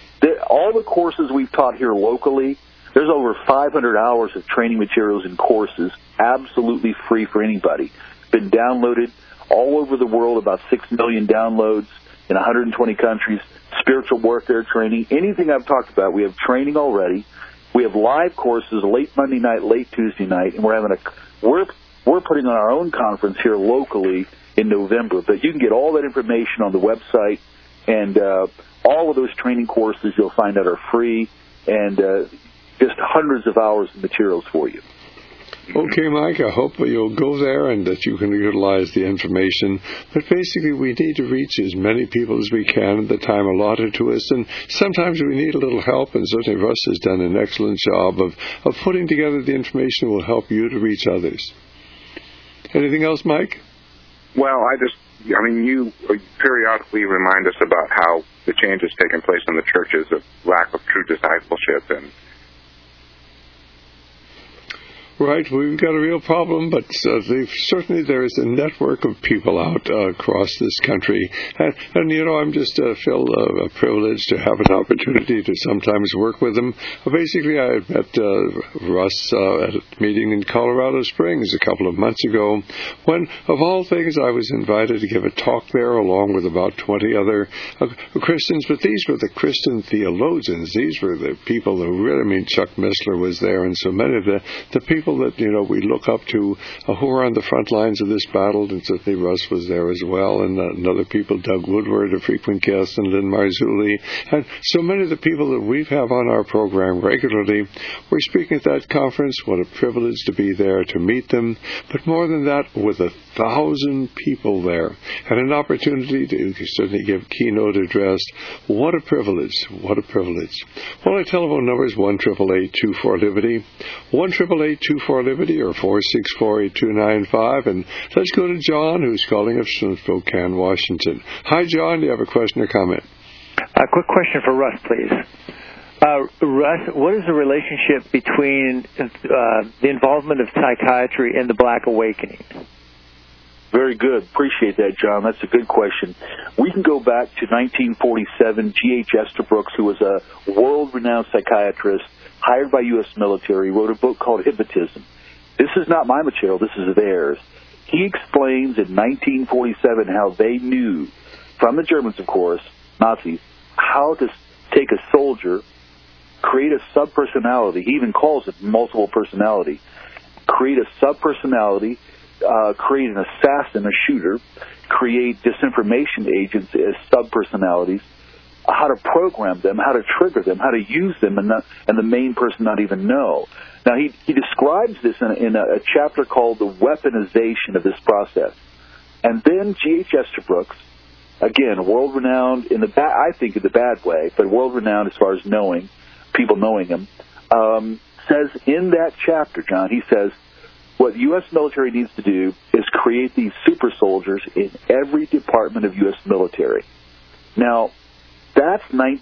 All the courses we've taught here locally, there's over 500 hours of training materials and courses, absolutely free for anybody. Been downloaded all over the world, about 6 million downloads in 120 countries, spiritual warfare training, anything I've talked about, we have training already. We have live courses late Monday night, late Tuesday night, and we're putting on our own conference here locally in November. But you can get all that information on the website, and all of those training courses you'll find out are free, and just hundreds of hours of materials for you. Okay, Mike, I hope you'll go there and that you can utilize the information. But basically, we need to reach as many people as we can at the time allotted to us. And sometimes we need a little help, and certainly Russ has done an excellent job of putting together the information that will help you to reach others. Anything else, Mike? Well, you periodically remind us about how the changes taking place in the churches of lack of true discipleship and... Right, we've got a real problem, but certainly there is a network of people out across this country. And I'm just, Phil, privileged to have an opportunity to sometimes work with them. Basically, I met Russ at a meeting in Colorado Springs a couple of months ago when, of all things, I was invited to give a talk there along with about 20 other Christians. But these were the Christian theologians. These were the people who really, Chuck Missler was there, and so many of the people that, we look up to who are on the front lines of this battle, and certainly Russ was there as well, and other people, Doug Woodward, a frequent guest, and Lynn Marzulli, and so many of the people that we have on our program regularly. We're speaking at that conference. What a privilege to be there, to meet them, but more than that, with 1,000 people there, and an opportunity to certainly give keynote address. What a privilege, what a privilege. Well, our telephone number is 1-888-24-LIBERTY, 1-888-24-LIBERTY, or 464-8295, and let's go to John, who's calling us from Spokane, Washington. Hi, John, do you have a question or comment? A quick question for Russ, please. Russ, what is the relationship between the involvement of psychiatry and the Black Awakening? Very good. Appreciate that, John. That's a good question. We can go back to 1947. G.H. Estabrooks, who was a world-renowned psychiatrist hired by U.S. military, wrote a book called Hypnotism. This is not my material. This is theirs. He explains in 1947 how they knew, from the Germans, of course, Nazis, how to take a soldier, create a subpersonality. He even calls it multiple personality. Create a subpersonality, create an assassin, a shooter, create disinformation agents as subpersonalities, how to program them, how to trigger them, how to use them, and the main person not even know. Now, he describes this in a chapter called The Weaponization of this process. And then G.H. Estabrooks, again, world-renowned in the I think in the bad way, but world-renowned as far as knowing, people knowing him, says in that chapter, John, he says, what the U.S. military needs to do is create these super soldiers in every department of U.S. military. Now, that's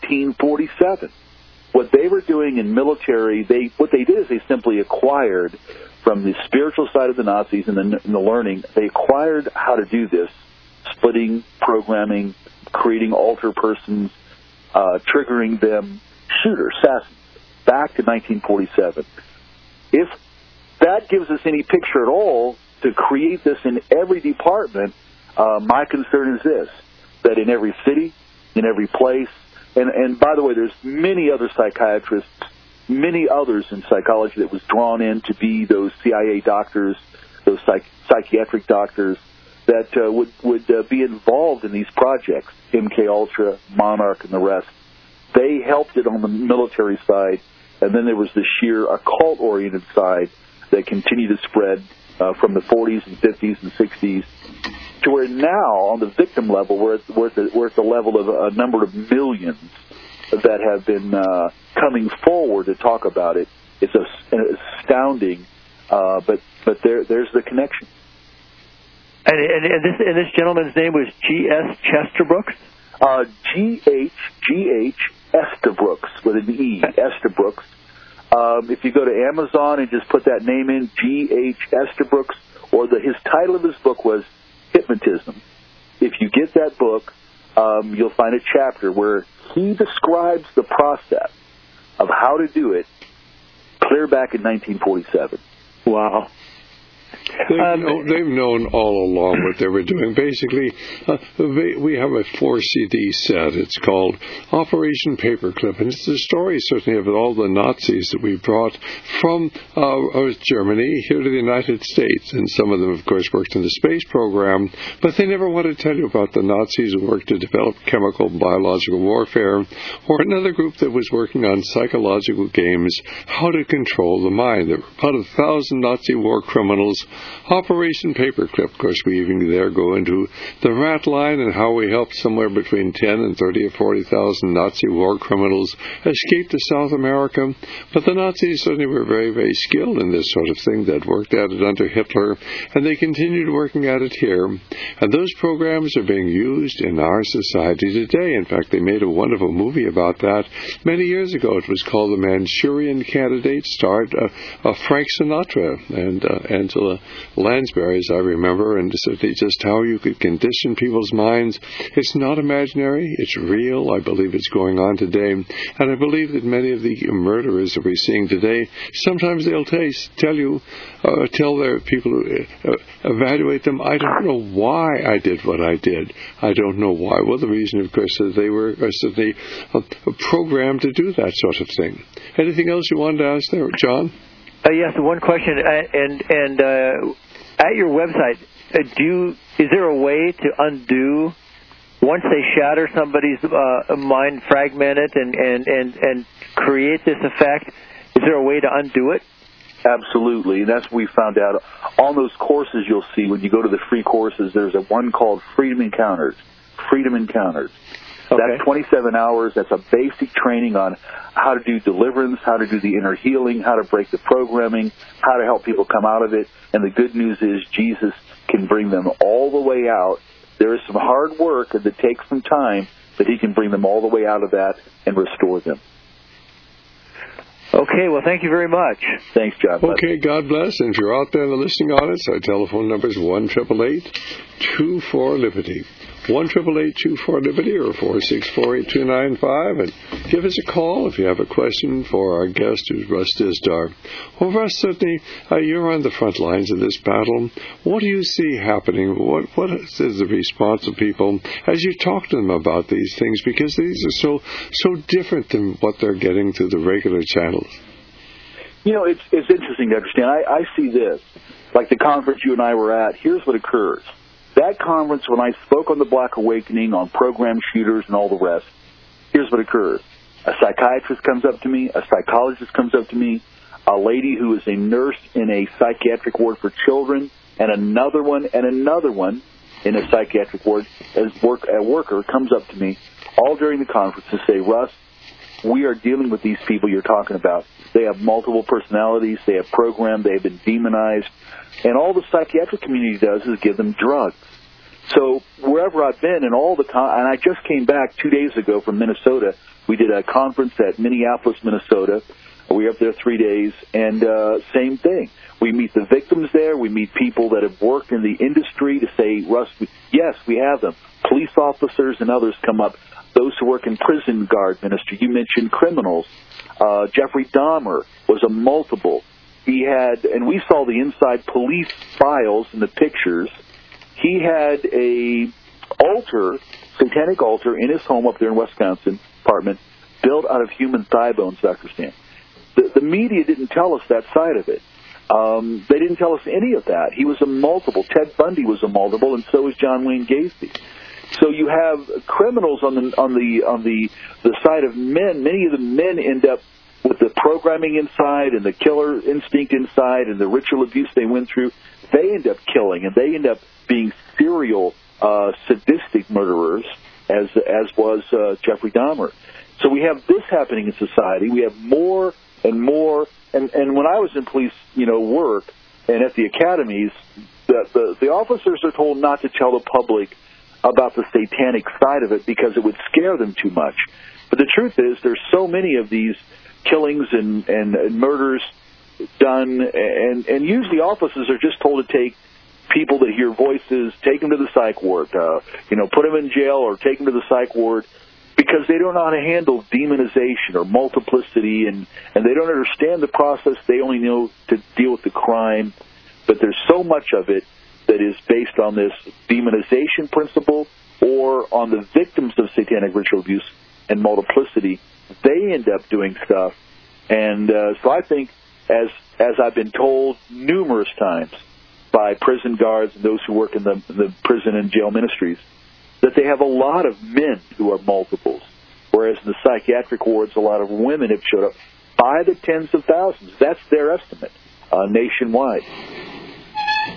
1947. What they were doing in military, what they did is they simply acquired from the spiritual side of the Nazis and the learning, they acquired how to do this, splitting, programming, creating alter persons, triggering them, shooters, assassins, back to 1947. If that gives us any picture at all to create this in every department, my concern is this, that in every city, in every place, and by the way, there's many other psychiatrists, many others in psychology that was drawn in to be those CIA doctors, those psychiatric doctors that would be involved in these projects, MK Ultra, Monarch, and the rest. They helped it on the military side, and then there was the sheer occult-oriented side that continued to spread from the 40s and 50s and 60s to where now, on the victim level, we're at the level of a number of millions that have been coming forward to talk about it. It's astounding, but there's the connection. And this gentleman's name was G.S. Chesterbrooks? G.H. Estabrooks, with an E, Estabrooks. If you go to Amazon and just put that name in, G.H. Estabrooks, or his title of his book was Hypnotism. If you get that book, you'll find a chapter where he describes the process of how to do it clear back in 1947. Wow. They've known all along what they were doing. Basically, we have a 4-CD set. It's called Operation Paperclip, and it's the story, certainly, of all the Nazis that we brought from Germany here to the United States. And some of them, of course, worked in the space program, but they never want to tell you about the Nazis who worked to develop chemical and biological warfare, or another group that was working on psychological games, how to control the mind. There were about 1,000 Nazi war criminals Operation Paperclip. Of course, we even there go into the rat line and how we helped somewhere between 10 and 30 or 40,000 Nazi war criminals escape to South America. But the Nazis certainly were very, very skilled in this sort of thing. That worked at it under Hitler, and they continued working at it here. And those programs are being used in our society today. In fact, they made a wonderful movie about that many years ago. It was called The Manchurian Candidate, starred Frank Sinatra and Angela Lansbury, as I remember, and certainly just how you could condition people's minds. It's not imaginary, it's real. I believe it's going on today, and I believe that many of the murderers that we're seeing today, sometimes they'll tell their people who evaluate them, I don't know why I did what I did. I don't know why. Well, the reason, of course, is they were certainly programmed to do that sort of thing. Anything else you wanted to ask there, John? Yes, one question, and at your website, is there a way to undo once they shatter somebody's mind, fragment it, and create this effect? Is there a way to undo it? Absolutely, and that's what we found out. On those courses you'll see, when you go to the free courses, there's one called Freedom Encounters. Freedom Encounters. Okay. That's 27 hours. That's a basic training on how to do deliverance, how to do the inner healing, how to break the programming, how to help people come out of it. And the good news is Jesus can bring them all the way out. There is some hard work and it takes some time, but he can bring them all the way out of that and restore them. Okay, well, thank you very much. Thanks, John. Okay, God bless. And if you're out there in the listening audience, our telephone number is 1-888-24-LIBERTY. 1-888-24-LIBERTY or 464-8295. And give us a call if you have a question for our guest, who's Russ Dizdar. Well, Russ, certainly you're on the front lines of this battle. What do you see happening? What is the response of people as you talk to them about these things? Because these are so different than what they're getting through the regular channels. You know, it's interesting to understand. I see this. Like the conference you and I were at, here's what occurs. That conference, when I spoke on the Black Awakening, on program shooters and all the rest, here's what occurs. A psychiatrist comes up to me, a psychologist comes up to me, a lady who is a nurse in a psychiatric ward for children, and another one in a psychiatric ward, a worker comes up to me, all during the conference, to say, Russ, we are dealing with these people you're talking about. They have multiple personalities, they have programmed, they have been demonized, and all the psychiatric community does is give them drugs. So wherever I've been and all the time, and I just came back 2 days ago from Minnesota. We did a conference at Minneapolis, Minnesota. We were up there 3 days, and same thing. We meet the victims there. We meet people that have worked in the industry to say, Russ, yes, we have them. Police officers and others come up. Those who work in prison guard ministry. You mentioned criminals. Jeffrey Dahmer was a multiple. He had, and we saw the inside police files and the pictures. He had a altar, satanic altar, in his home up there in Wisconsin, apartment, built out of human thigh bones, Dr. Stan. The media didn't tell us that side of it. They didn't tell us any of that. He was a multiple. Ted Bundy was a multiple, and so is John Wayne Gacy. So you have criminals on the side of men. Many of the men end up with the programming inside and the killer instinct inside and the ritual abuse they went through. They end up killing, and they end up being serial sadistic murderers, as was Jeffrey Dahmer. So we have this happening in society. We have more and more. And when I was in police, work and at the academies, the officers are told not to tell the public about the satanic side of it because it would scare them too much. But the truth is, there's so many of these killings and murders done, and usually officers are just told to take people that hear voices, take them to the psych ward, put them in jail or take them to the psych ward, because they don't know how to handle demonization or multiplicity, and they don't understand the process. They only know to deal with the crime. But there's so much of it that is based on this demonization principle or on the victims of satanic ritual abuse and multiplicity. They end up doing stuff. And so I think, as I've been told numerous times by prison guards and those who work in the prison and jail ministries, that they have a lot of men who are multiples, whereas in the psychiatric wards, a lot of women have showed up by the tens of thousands. That's their estimate nationwide.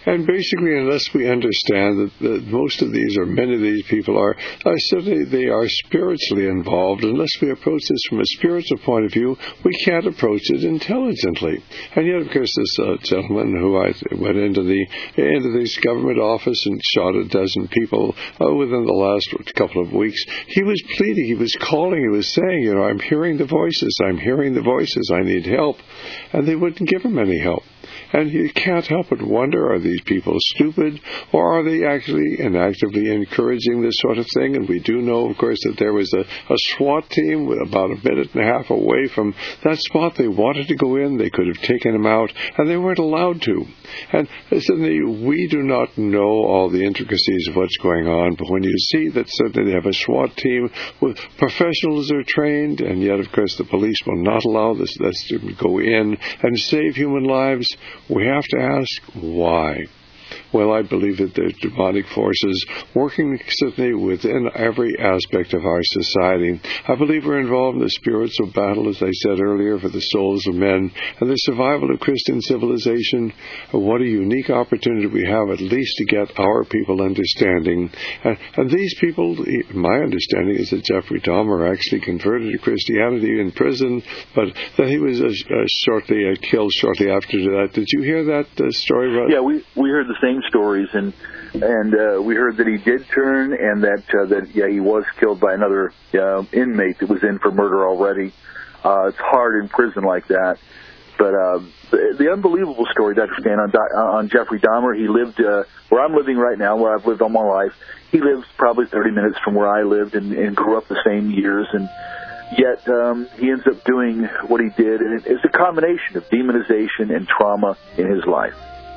And basically, unless we understand that most of these, or many of these people are certainly they are spiritually involved, unless we approach this from a spiritual point of view, we can't approach it intelligently. And yet, of course, this gentleman who I went into this government office and shot a dozen people within the last couple of weeks, he was pleading, he was calling, he was saying, I'm hearing the voices, I need help. And they wouldn't give him any help. And you can't help but wonder, are these people stupid, or are they actually and actively encouraging this sort of thing? And we do know, of course, that there was a SWAT team about a minute and a half away from that spot. They wanted to go in, they could have taken him out, and they weren't allowed to. And certainly we do not know all the intricacies of what's going on, but when you see that certainly they have a SWAT team with professionals are trained, and yet, of course, the police will not allow this to go in and save human lives, we have to ask why. Well, I believe that there's demonic forces working certainly within every aspect of our society. I believe we're involved in the spiritual battle, as I said earlier, for the souls of men and the survival of Christian civilization. What a unique opportunity we have, at least, to get our people understanding. And these people, my understanding is that Jeffrey Dahmer actually converted to Christianity in prison, but that he was killed shortly after that. Did you hear that story, Russ? Yeah, we heard the same stories, and we heard that he did turn, and that he was killed by another inmate that was in for murder already. It's hard in prison like that. But the unbelievable story, Dr. Stan, on Jeffrey Dahmer, he lived where I'm living right now, where I've lived all my life. He lives probably 30 minutes from where I lived and grew up the same years, and yet he ends up doing what he did, and it's a combination of demonization and trauma in his life.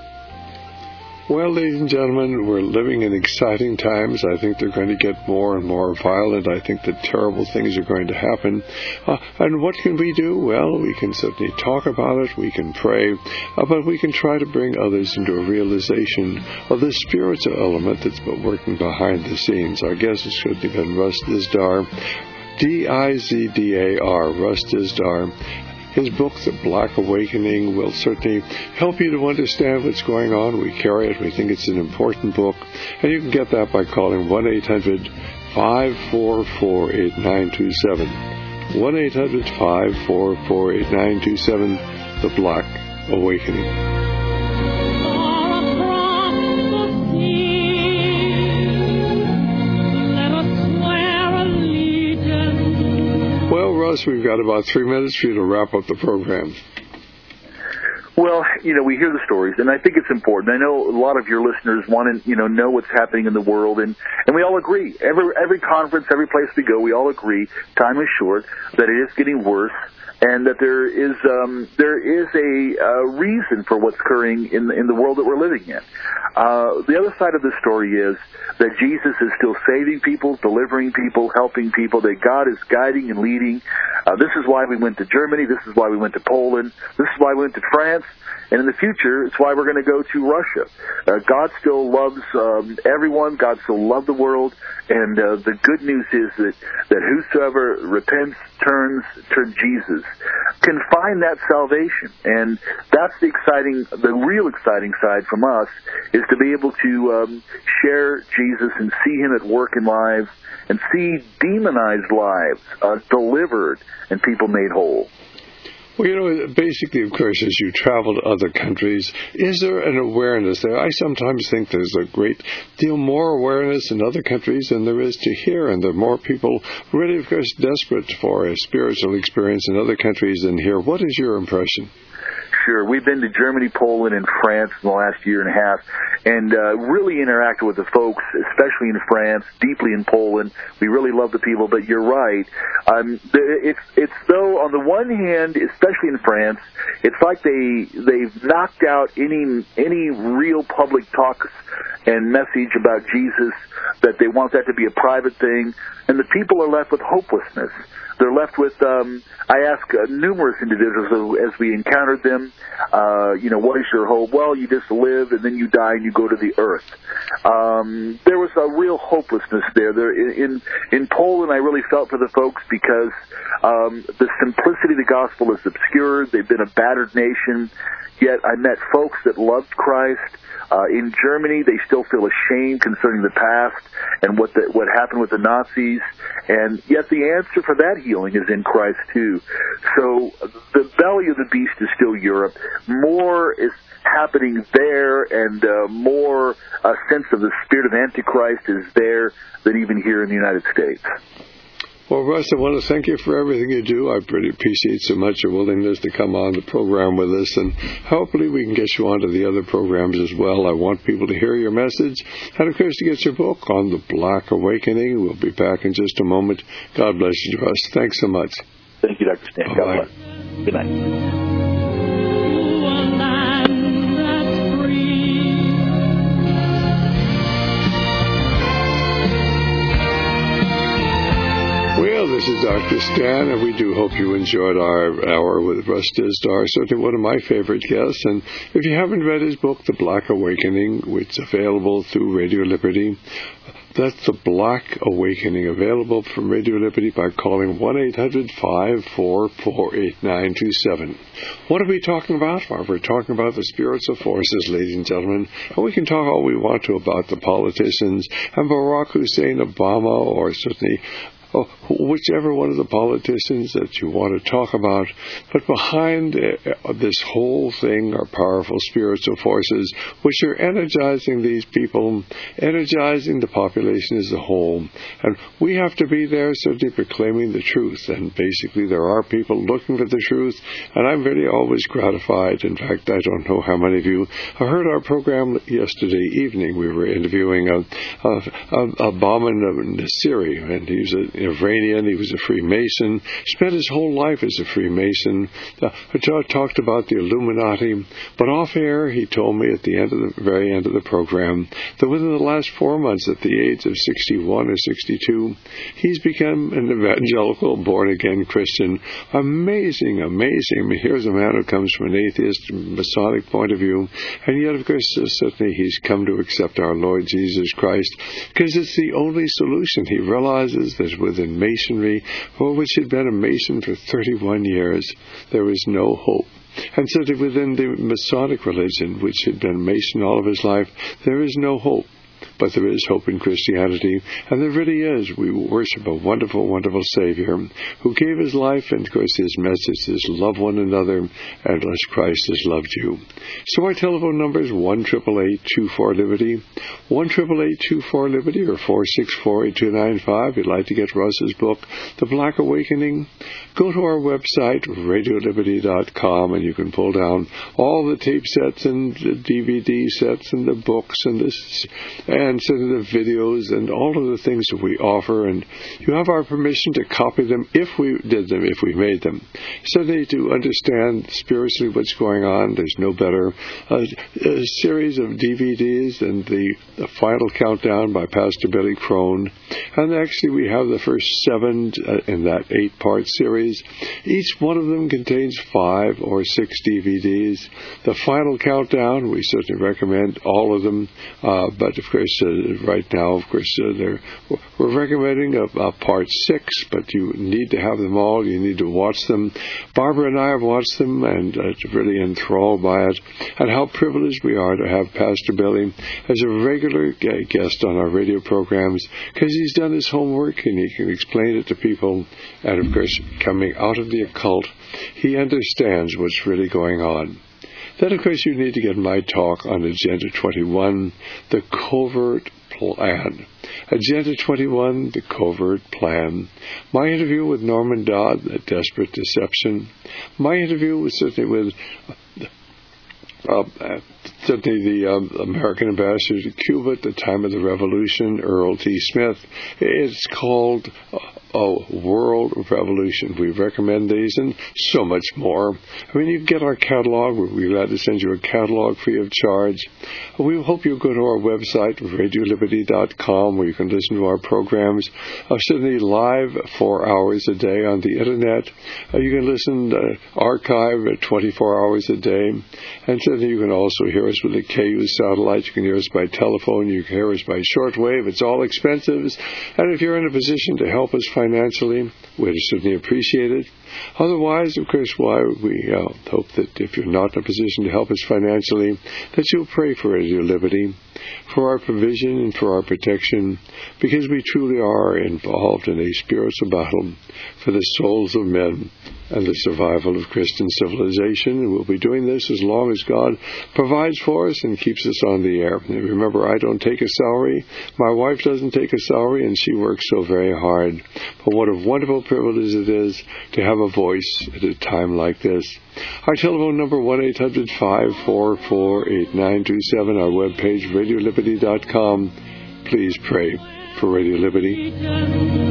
Well, ladies and gentlemen, we're living in exciting times. I think they're going to get more and more violent. I think that terrible things are going to happen. And what can we do? Well, we can certainly talk about it. We can pray. But we can try to bring others into a realization of the spiritual element that's been working behind the scenes. Our guest has certainly been Russ Dizdar, D-I-Z-D-A-R, Russ Dizdar. His book, The Black Awakening, will certainly help you to understand what's going on. We carry it. We think it's an important book. And you can get that by calling 1-800-544-8927. 1-800-544-8927, The Black Awakening. Well, Russ, we've got about 3 minutes for you to wrap up the program. Well, we hear the stories, and I think it's important. I know a lot of your listeners want to, know what's happening in the world, and we all agree. Every conference, every place we go, we all agree time is short, that it is getting worse, and that there is a reason for what's occurring in the world that we're living in. The other side of the story is that Jesus is still saving people, delivering people, helping people, that God is guiding and leading. This is why we went to Germany. This is why we went to Poland. This is why we went to France. And in the future, it's why we're going to go to Russia. God still loves everyone. God still loves the world. And the good news is that whosoever repents, turns to Jesus, can find that salvation. And that's the real exciting side from us, is to be able to share Jesus and see him at work in lives, and see demonized lives delivered and people made whole. Well, basically, of course, as you travel to other countries, is there an awareness there? I sometimes think there's a great deal more awareness in other countries than there is to here, and there are more people really, of course, desperate for a spiritual experience in other countries than here. What is your impression? Sure. We've been to Germany, Poland, and France in the last year and a half, and really interacted with the folks, especially in France, deeply in Poland. We really love the people, but you're right. It's though, on the one hand, especially in France, it's like they've knocked out any real public talk and message about Jesus, that they want that to be a private thing, and the people are left with hopelessness. They're left with, I ask numerous individuals as we encountered them, what is your hope? Well, you just live and then you die and you go to the earth. There was a real hopelessness there. In Poland, I really felt for the folks because the simplicity of the gospel is obscured. They've been a battered nation, yet I met folks that loved Christ. In Germany, they still feel ashamed concerning the past and what happened with the Nazis, and yet the answer for that healing is in Christ too. So the belly of the beast is still Europe. More is happening there, and more a sense of the spirit of Antichrist is there than even here in the United States. Well, Russ, I want to thank you for everything you do. I pretty appreciate so much your willingness to come on the program with us, and hopefully we can get you onto the other programs as well. I want people to hear your message, and of course to get your book on the Black Awakening. We'll be back in just a moment. God bless you, Russ. Thanks so much. Thank you, Dr. Stan. God bless. Good night. This is Dr. Stan, and we do hope you enjoyed our hour with Russ Dizdar, certainly one of my favorite guests. And if you haven't read his book, The Black Awakening, which is available through Radio Liberty, that's The Black Awakening, available from Radio Liberty by calling 1-800-544-8927. What are we talking about? Well, we're talking about the spiritual forces, ladies and gentlemen, and we can talk all we want to about the politicians and Barack Hussein Obama, or certainly whichever one of the politicians that you want to talk about. But behind this whole thing are powerful spiritual forces which are energizing these people, energizing the population as a whole. And we have to be there certainly proclaiming the truth. And basically there are people looking for the truth, and I'm really always gratified. In fact, I don't know how many of you heard our program yesterday evening. We were interviewing Baman Nassiri, and he's an Iranian. He was a Freemason, spent his whole life as a Freemason, talked about the Illuminati, but off air he told me at the very end of the program that within the last 4 months, at the age of 61 or 62, he's become an evangelical, born-again Christian. Amazing, amazing. I mean, here's a man who comes from an atheist, Masonic point of view, and yet, of course, certainly he's come to accept our Lord Jesus Christ, because it's the only solution. He realizes that within Masonry, which had been a Mason for 31 years, there was no hope. And so within the Masonic religion, which had been Mason all of his life, there is no hope. But there is hope in Christianity, and there really is. We worship a wonderful, wonderful Savior who gave his life, and of course his message is love one another, and as Christ has loved you. So our telephone number is 1-888-24-LIBERTY, 1-888-24-LIBERTY, or 464-8295. If you'd like to get Russ's book, The Black Awakening, go to our website, radioliberty.com, and you can pull down all the tape sets and the DVD sets and the books and this and send the videos and all of the things that we offer, and you have our permission to copy them if we did them, if we made them. So they to understand spiritually what's going on. There's no better a series of DVDs than the Final Countdown by Pastor Billy Crone. And actually we have the first 7 in that 8-part series. Each one of them contains 5 or 6 DVDs. The Final Countdown, we certainly recommend all of them, but of course right now, of course, we're recommending a part 6, but you need to have them all. You need to watch them. Barbara and I have watched them and really enthralled by it, and how privileged we are to have Pastor Billy as a regular guest on our radio programs, because he's done his homework and he can explain it to people. And of course, coming out of the occult, he understands what's really going on. Then, of course, you need to get my talk on Agenda 21, the Covert Plan. Agenda 21, the Covert Plan. My interview with Norman Dodd, The Desperate Deception. My interview was certainly with the American ambassador to Cuba at the time of the revolution, Earl T. Smith. It's called World Revolution. We recommend these and so much more. I mean, you can get our catalog. We're glad to send you a catalog free of charge. We hope you'll go to our website, RadioLiberty.com, where you can listen to our programs. Certainly live 4 hours a day on the Internet. You can listen archive 24 hours a day. And certainly you can also hear us with the KU satellite. You can hear us by telephone. You can hear us by shortwave. It's all expensive. And if you're in a position to help us financially, we'd certainly appreciate it. Otherwise, of course, we hope that if you're not in a position to help us financially, that you'll pray for Radio Liberty, for our provision and for our protection, because we truly are involved in a spiritual battle for the souls of men and the survival of Christian civilization. And we'll be doing this as long as God provides for us and keeps us on the air. And remember, I don't take a salary. My wife doesn't take a salary, and she works so very hard. But what a wonderful privilege it is to have a voice at a time like this. Our telephone number, 1-800-544-8927. Our webpage, RadioLiberty.com. Please pray for Radio Liberty.